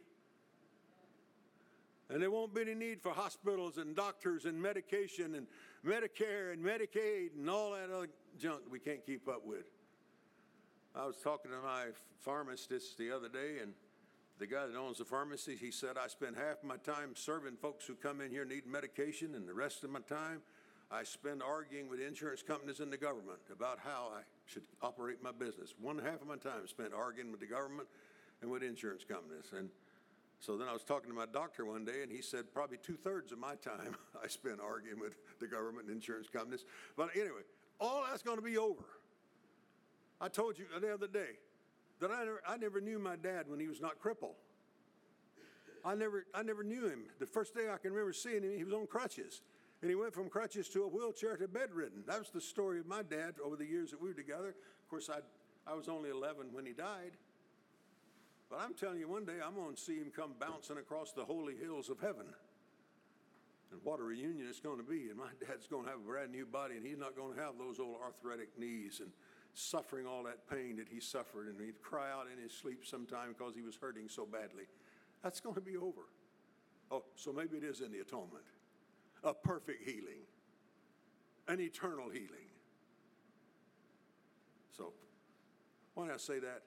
And there won't be any need for hospitals and doctors and medication and Medicare and Medicaid and all that other junk we can't keep up with. I was talking to my pharmacist the other day, and the guy that owns the pharmacy, he said, I spend half my time serving folks who come in here needing medication, and the rest of my time I spend arguing with insurance companies and the government about how I should operate my business. One half of my time spent arguing with the government and with insurance companies. And so then I was talking to my doctor one day, and he said probably two-thirds of my time I spent arguing with the government and insurance companies. But anyway, all that's going to be over. I told you the other day that I never, I never knew my dad when he was not crippled. I never, I never knew him. The first day I can remember seeing him, he was on crutches. And he went from crutches to a wheelchair to bedridden. That was the story of my dad over the years that we were together. Of course, I, I was only eleven when he died. But I'm telling you, one day I'm going to see him come bouncing across the holy hills of heaven. And what a reunion it's going to be. And my dad's going to have a brand new body, and he's not going to have those old arthritic knees and suffering all that pain that he suffered. And he'd cry out in his sleep sometime because he was hurting so badly. That's going to be over. Oh, so maybe it is in the atonement. A perfect healing. An eternal healing. So, why did I say that?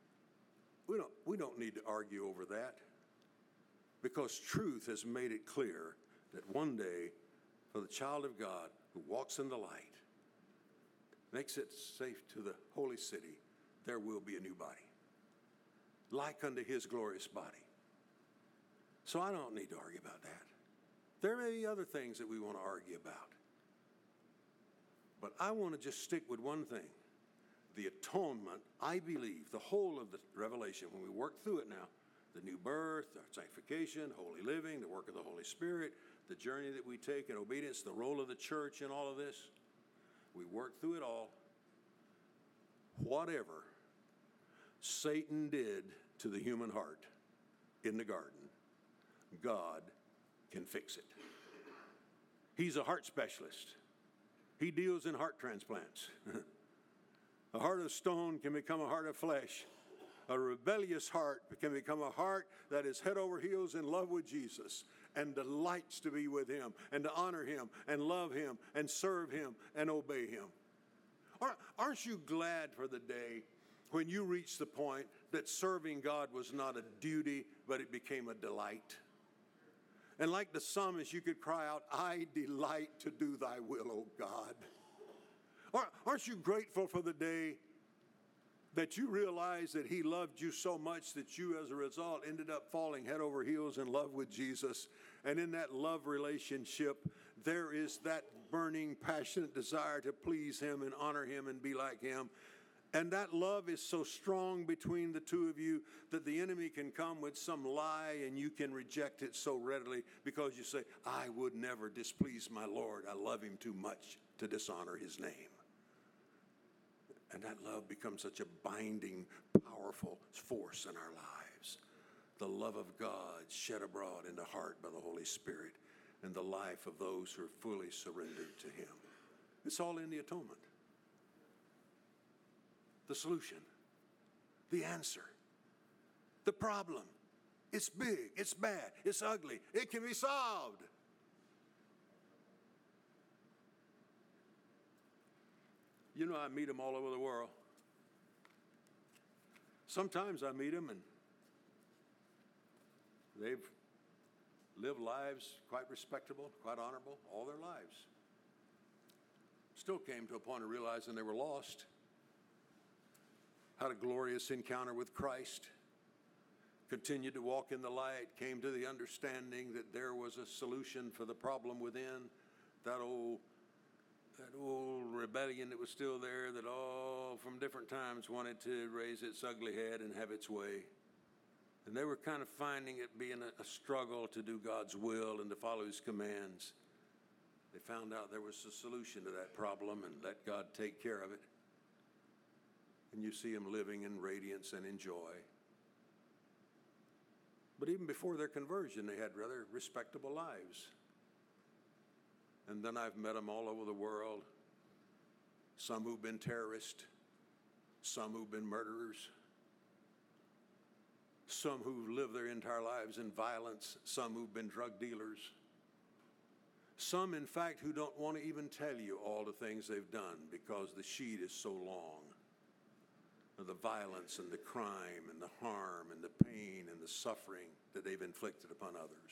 We don't, we don't need to argue over that, because truth has made it clear that one day, for the child of God who walks in the light, makes it safe to the holy city, there will be a new body, like unto his glorious body. So I don't need to argue about that. There may be other things that we want to argue about. But I want to just stick with one thing. The atonement, I believe, the whole of the Revelation, when we work through it now, the new birth, our sanctification, holy living, the work of the Holy Spirit, the journey that we take in obedience, the role of the church in all of this, we work through it all. Whatever Satan did to the human heart in the garden, God can fix it. He's a heart specialist. He deals in heart transplants. A heart of stone can become a heart of flesh. A rebellious heart can become a heart that is head over heels in love with Jesus and delights to be with him and to honor him and love him and serve him and obey him. Aren't you glad for the day when you reached the point that serving God was not a duty, but it became a delight? And like the psalmist, you could cry out, I delight to do thy will, O God. Aren't you grateful for the day that you realized that he loved you so much that you, as a result, ended up falling head over heels in love with Jesus? And in that love relationship, there is that burning, passionate desire to please him and honor him and be like him. And that love is so strong between the two of you that the enemy can come with some lie and you can reject it so readily because you say, I would never displease my Lord. I love him too much to dishonor his name. And that love becomes such a binding, powerful force in our lives. The love of God shed abroad in the heart by the Holy Spirit and the life of those who are fully surrendered to him. It's all in the atonement. The solution, the answer, the problem. It's big, it's bad, it's ugly. It can be solved. You know, I meet them all over the world. Sometimes I meet them and they've lived lives quite respectable, quite honorable, all their lives. Still came to a point of realizing they were lost. Had a glorious encounter with Christ. Continued to walk in the light. Came to the understanding that there was a solution for the problem within. That old That old rebellion that was still there, that all from different times wanted to raise its ugly head and have its way. And they were kind of finding it being a, a struggle to do God's will and to follow his commands. They found out there was a solution to that problem and let God take care of it. And you see them living in radiance and in joy. But even before their conversion, they had rather respectable lives. And then I've met them all over the world. Some who've been terrorists, some who've been murderers, some who've lived their entire lives in violence, some who've been drug dealers, some, in fact, who don't want to even tell you all the things they've done because the sheet is so long of the violence and the crime and the harm and the pain and the suffering that they've inflicted upon others.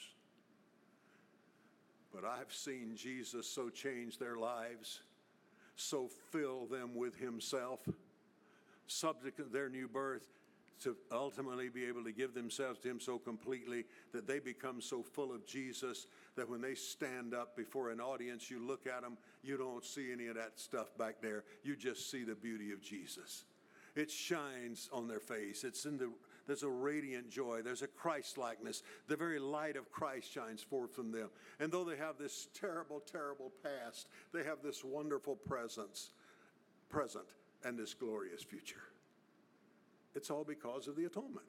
But I've seen Jesus so change their lives, so fill them with himself, subject to their new birth, to ultimately be able to give themselves to him so completely that they become so full of Jesus that when they stand up before an audience, you look at them, you don't see any of that stuff back there. You just see the beauty of Jesus. It shines on their face. It's in the, There's a radiant joy. There's a Christ-likeness. The very light of Christ shines forth from them. And though they have this terrible, terrible past, they have this wonderful presence, present, and this glorious future. It's all because of the atonement.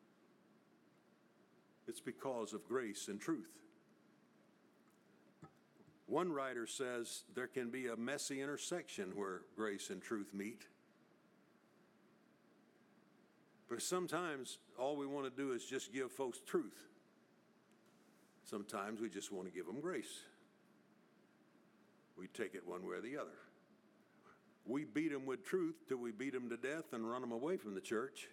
It's because of grace and truth. One writer says there can be a messy intersection where grace and truth meet. But sometimes all we want to do is just give folks truth. Sometimes we just want to give them grace. We take it one way or the other. We beat them with truth till we beat them to death and run them away from the church.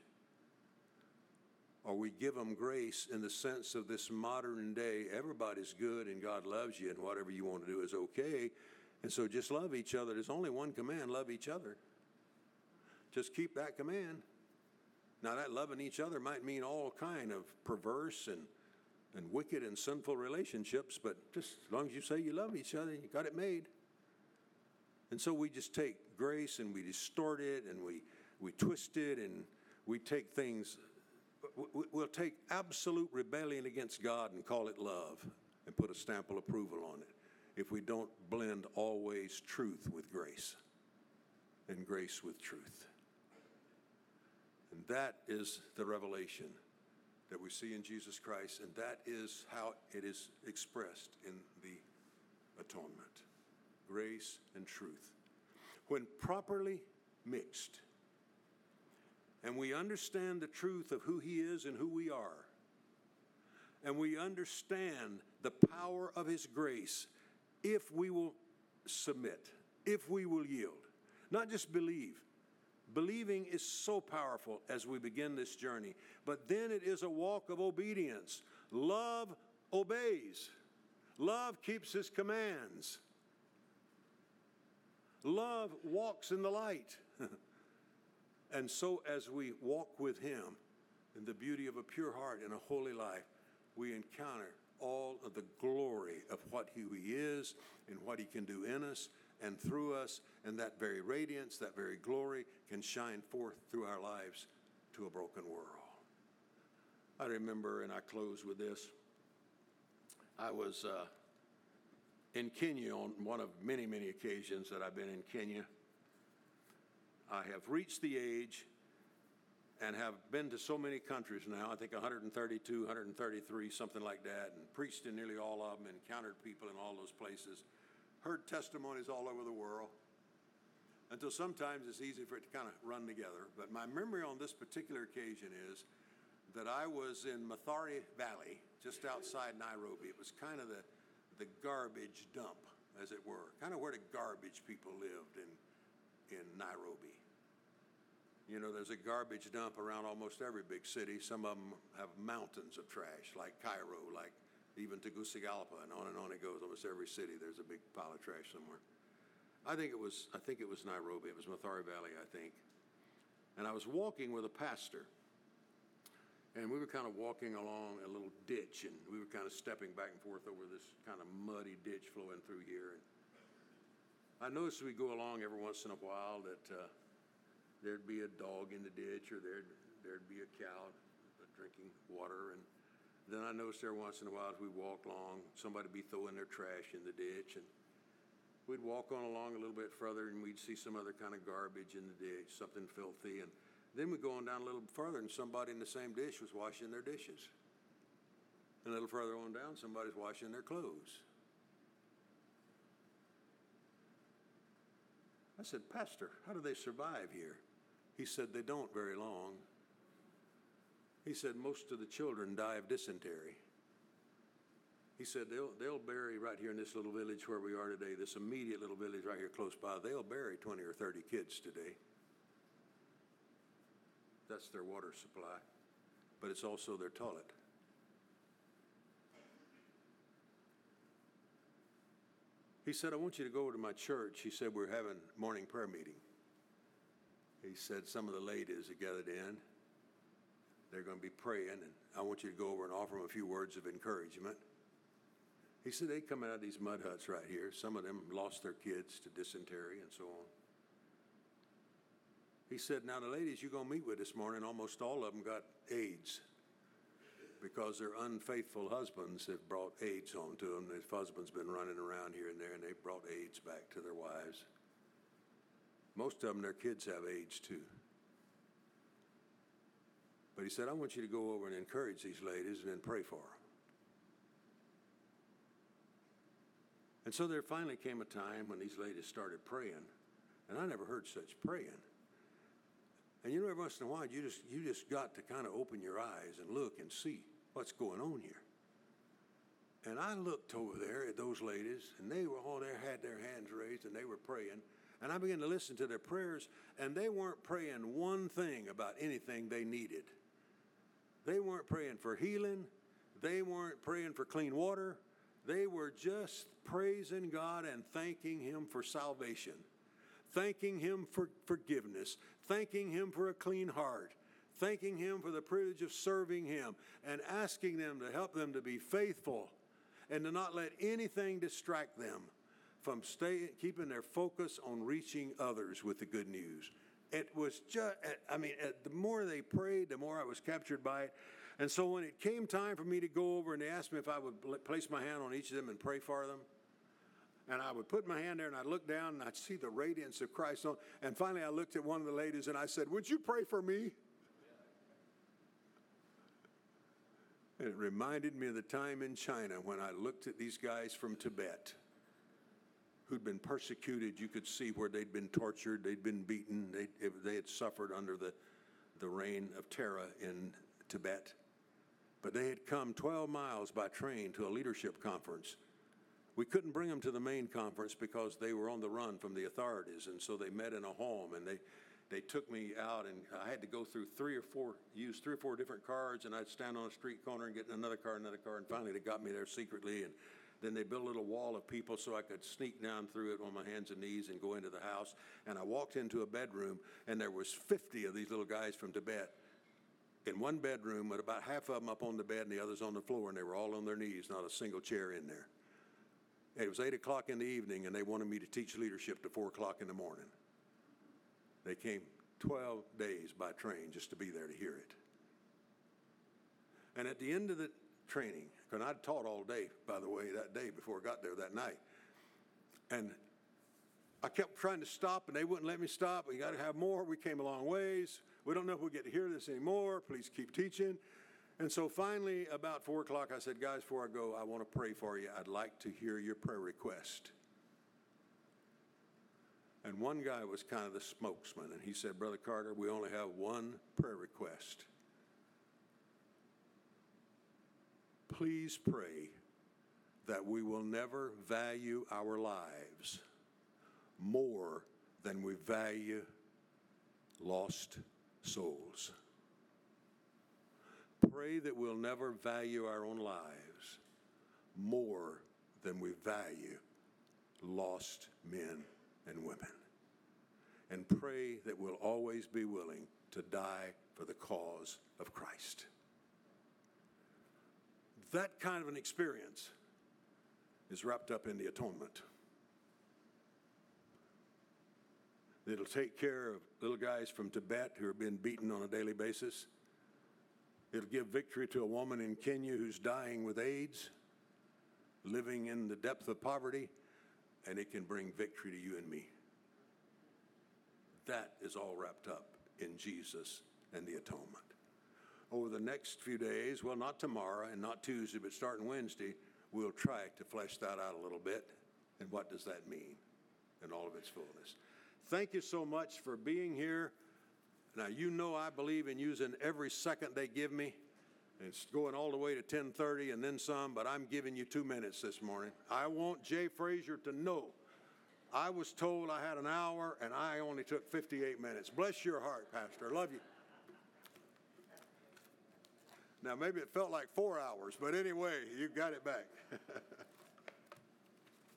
Or we give them grace in the sense of this modern day, everybody's good and God loves you and whatever you want to do is okay. And so just love each other. There's only one command, love each other. Just keep that command. Now that loving each other might mean all kind of perverse and, and wicked and sinful relationships, but just as long as you say you love each other, you got it made. And so we just take grace and we distort it and we, we twist it and we take things... We'll take absolute rebellion against God and call it love and put a stamp of approval on it if we don't blend always truth with grace and grace with truth. And that is the revelation that we see in Jesus Christ, and that is how it is expressed in the atonement. Grace and truth. When properly mixed, and we understand the truth of who he is and who we are, and we understand the power of his grace, if we will submit, if we will yield, not just believe. Believing is so powerful as we begin this journey, but then it is a walk of obedience. Love obeys. Love keeps his commands. Love walks in the light. And so as we walk with him in the beauty of a pure heart and a holy life, we encounter all of the glory of what who he is and what he can do in us and through us, and that very radiance, that very glory can shine forth through our lives to a broken world. I remember, and I close with this, I was uh, in Kenya on one of many, many occasions that I've been in Kenya. I have reached the age and have been to so many countries now, I think one hundred thirty-two, one hundred thirty-three, something like that, and preached in nearly all of them, encountered people in all those places, heard testimonies all over the world, until sometimes it's easy for it to kind of run together. But my memory on this particular occasion is that I was in Mathare Valley, just outside Nairobi. It was kind of the, the garbage dump, as it were, kind of where the garbage people lived in in Nairobi. You know, there's a garbage dump around almost every big city. Some of them have mountains of trash, like Cairo, like even Tegucigalpa, and on and on it goes. Almost every city, there's a big pile of trash somewhere. I think it was, I think it was Nairobi. It was Mathare Valley, I think. And I was walking with a pastor, and we were kind of walking along a little ditch, and we were kind of stepping back and forth over this kind of muddy ditch flowing through here. And I noticed we go along every once in a while that uh, there'd be a dog in the ditch, or there'd there'd be a cow drinking water. And then I noticed every once in a while as we walked along, somebody would be throwing their trash in the ditch. And we'd walk on along a little bit further, and we'd see some other kind of garbage in the ditch, something filthy. And then we'd go on down a little further, and somebody in the same dish was washing their dishes. And a little further on down, somebody's washing their clothes. I said, Pastor, how do they survive here? He said, they don't very long. He said, most of the children die of dysentery. He said, they'll, they'll bury right here in this little village where we are today, this immediate little village right here close by, they'll bury twenty or thirty kids today. That's their water supply, but it's also their toilet. He said, I want you to go over to my church. He said, we're having morning prayer meeting. He said, some of the ladies are gathered in. They're going to be praying, and I want you to go over and offer them a few words of encouragement. He said, they come out of these mud huts right here. Some of them lost their kids to dysentery and so on. He said, now the ladies you're going to meet with this morning, almost all of them got AIDS because their unfaithful husbands have brought AIDS home to them. Their husbands been running around here and there, and they've brought AIDS back to their wives. Most of them, their kids have AIDS too. But he said, I want you to go over and encourage these ladies and then pray for them. And so there finally came a time when these ladies started praying, and I never heard such praying. And you know, every once in a while, you just you just got to kind of open your eyes and look and see what's going on here. And I looked over there at those ladies, and they were all there, had their hands raised, and they were praying. And I began to listen to their prayers, and they weren't praying one thing about anything they needed. They weren't praying for healing. They weren't praying for clean water. They were just praising God and thanking Him for salvation, thanking Him for forgiveness, thanking Him for a clean heart, thanking Him for the privilege of serving Him, and asking them to help them to be faithful and to not let anything distract them from stay, keeping their focus on reaching others with the good news. It was just, I mean, the more they prayed, the more I was captured by it. And so when it came time for me to go over and they asked me if I would place my hand on each of them and pray for them, and I would put my hand there and I'd look down and I'd see the radiance of Christ on. And finally I looked at one of the ladies and I said, would you pray for me? And it reminded me of the time in China when I looked at these guys from Tibet who'd been persecuted. You could see where they'd been tortured, they'd been beaten, they, they had suffered under the, the reign of terror in Tibet. But they had come twelve miles by train to a leadership conference. We couldn't bring them to the main conference because they were on the run from the authorities, and so they met in a home, and they, they took me out, and I had to go through three or four, use three or four different cards, and I'd stand on a street corner and get in another car, another car, and finally they got me there secretly, and then they built a little wall of people so I could sneak down through it on my hands and knees and go into the house, and I walked into a bedroom, and there was fifty of these little guys from Tibet in one bedroom with about half of them up on the bed and the others on the floor, and they were all on their knees, not a single chair in there. It was eight o'clock in the evening, and they wanted me to teach leadership to four o'clock in the morning. They came twelve days by train just to be there to hear it. And at the end of the training, because I'd taught all day, by the way, that day before I got there that night, and I kept trying to stop, and they wouldn't let me stop. We got to have more. We came a long ways. We don't know if we'll get to hear this anymore. Please keep teaching. And so finally, about four o'clock, I said, guys, before I go, I want to pray for you. I'd like to hear your prayer request. And one guy was kind of the spokesman, and he said, Brother Carter, we only have one prayer request. Please pray that we will never value our lives more than we value lost souls. Pray that we'll never value our own lives more than we value lost men and women. And pray that we'll always be willing to die for the cause of Christ. That kind of an experience is wrapped up in the atonement. It'll take care of little guys from Tibet who are being beaten on a daily basis. It'll give victory to a woman in Kenya who's dying with AIDS, living in the depth of poverty, and it can bring victory to you and me. That is all wrapped up in Jesus and the atonement. Over the next few days, well, not tomorrow and not Tuesday, but starting Wednesday, we'll try to flesh that out a little bit. And what does that mean in all of its fullness? Thank you so much for being here. Now, you know I believe in using every second they give me. It's going all the way to ten thirty and then some, but I'm giving you two minutes this morning. I want Jay Frazier to know I was told I had an hour, and I only took fifty-eight minutes. Bless your heart, Pastor. I love you. Now, maybe it felt like four hours, but anyway, you got it back.